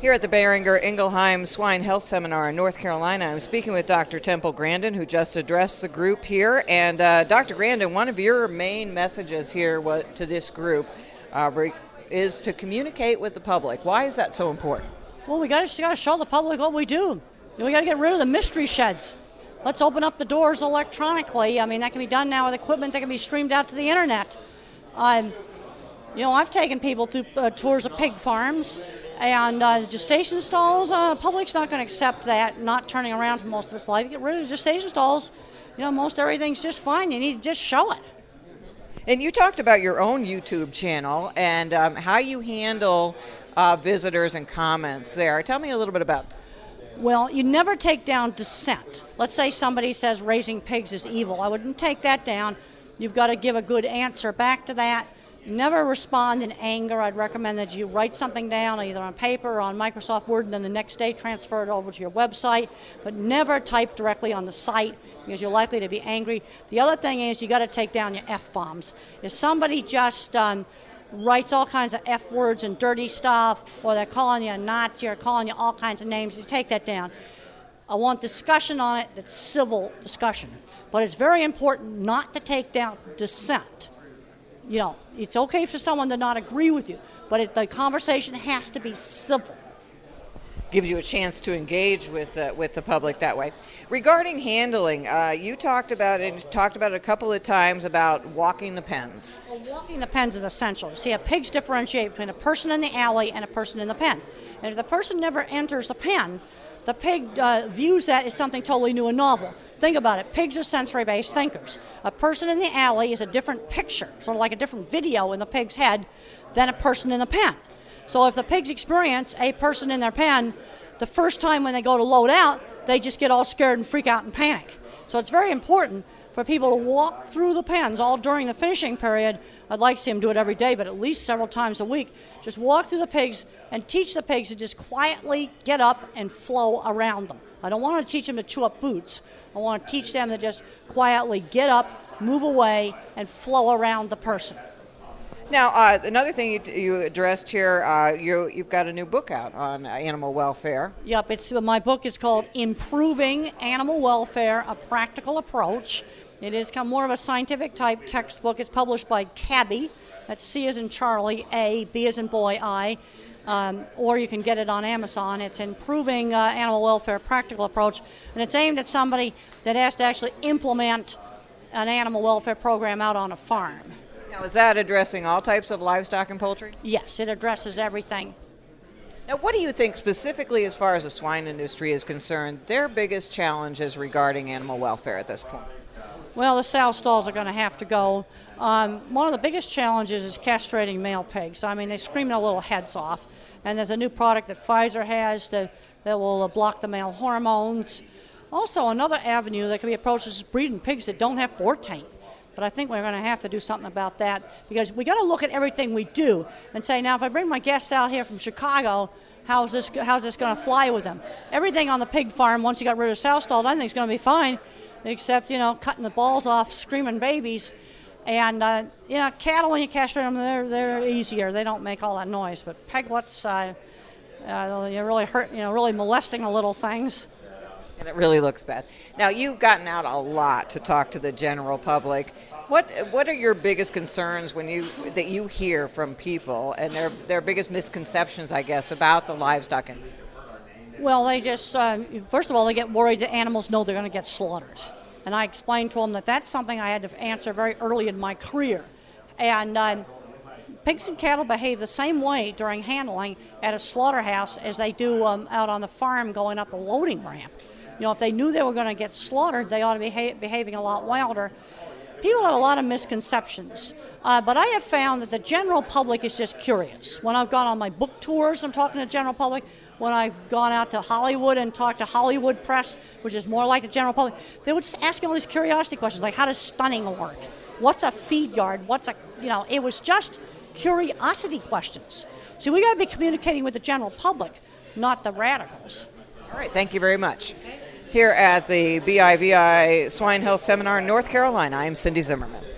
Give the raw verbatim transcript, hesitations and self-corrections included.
Here at the Boehringer Ingelheim Swine Health Seminar in North Carolina, I'm speaking with Doctor Temple Grandin, who just addressed the group here. And uh, Doctor Grandin, one of your main messages here what, to this group uh, is to communicate with the public. Why is that so important? Well, we got to show the public what we do. We got to get rid of the mystery sheds. Let's open up the doors electronically. I mean, that can be done now with equipment that can be streamed out to the internet. Um, you know, I've taken people through uh, tours of pig farms. And uh, gestation stalls, uh, public's not going to accept that, not turning around for most of its life. Get rid of the gestation stalls. You know, most everything's just fine. You need to just show it. And you talked about your own YouTube channel and um, how you handle uh, visitors and comments there. Tell me a little bit about that. Well, you never take down dissent. Let's say somebody says raising pigs is evil. I wouldn't take that down. You've got to give a good answer back to that. Never respond in anger. I'd recommend that you write something down either on paper or on Microsoft Word and then the next day transfer it over to your website, but never type directly on the site because you're likely to be angry. The other thing is you got to take down your F-bombs. If somebody just um, writes all kinds of F words and dirty stuff, or they're calling you a Nazi or calling you all kinds of names, you take that down. I want discussion on it that's civil discussion, but it's very important not to take down dissent. You know, it's okay for someone to not agree with you, but it, the conversation has to be civil. Gives you a chance to engage with the, with the public that way. Regarding handling, uh, you talked about it, talked about it a couple of times about walking the pens. Well, walking the pens is essential. You see, a pigs differentiate between a person in the alley and a person in the pen. And if the person never enters the pen, the pig uh, views that as something totally new and novel. Think about it. Pigs are sensory-based thinkers. A person in the alley is a different picture, sort of like a different video in the pig's head than a person in the pen. So if the pigs experience a person in their pen, the first time when they go to load out, they just get all scared and freak out and panic. So it's very important for people to walk through the pens all during the finishing period. I'd like to see them do it every day, but at least several times a week. Just walk through the pigs and teach the pigs to just quietly get up and flow around them. I don't want to teach them to chew up boots. I want to teach them to just quietly get up, move away, and flow around the person. Now, uh, another thing you, you addressed here, uh, you, you've got a new book out on animal welfare. Yep, it's my book is called Improving Animal Welfare, A Practical Approach. It is kind of more of a scientific type textbook. It's published by CABI. That's C as in Charlie, A, B as in boy, I. Um, or you can get it on Amazon. It's Improving uh, Animal Welfare, Practical Approach. And it's aimed at somebody that has to actually implement an animal welfare program out on a farm. Now, is that addressing all types of livestock and poultry? Yes, it addresses everything. Now, what do you think specifically as far as the swine industry is concerned, their biggest challenges regarding animal welfare at this point? Well, the sow stalls are going to have to go. Um, one of the biggest challenges is castrating male pigs. I mean, they scream their little heads off. And there's a new product that Pfizer has that, that will block the male hormones. Also, another avenue that can be approached is breeding pigs that don't have boar taint. But I think we're going to have to do something about that because we got to look at everything we do and say, now, if I bring my guests out here from Chicago, how's this how's this going to fly with them? Everything on the pig farm, once you got rid of sow stalls, I think is going to be fine, except, you know, cutting the balls off, screaming babies. And, uh, you know, cattle, when you castrate them, they're, they're easier. They don't make all that noise. But piglets, uh, uh, you're really hurt, you know, really molesting the little things. And it really looks bad. Now, you've gotten out a lot to talk to the general public. What what are your biggest concerns when you that you hear from people and their their biggest misconceptions, I guess, about the livestock industry? Well, they just, uh, first of all, they get worried that animals know they're going to get slaughtered. And I explained to them that that's something I had to answer very early in my career. And um, pigs and cattle behave the same way during handling at a slaughterhouse as they do um, out on the farm going up a loading ramp. You know, if they knew they were going to get slaughtered, they ought to be beha- behaving a lot wilder. People have a lot of misconceptions, uh, but I have found that the general public is just curious. When I've gone on my book tours, I'm talking to the general public. When I've gone out to Hollywood and talked to Hollywood press, which is more like the general public, they were just asking all these curiosity questions, like how does stunning work? What's a feed yard? What's a, you know, it was just curiosity questions. So we got to be communicating with the general public, not the radicals. All right, thank you very much. Here at the B I V I Swine Health Seminar in North Carolina, I'm Cindy Zimmerman.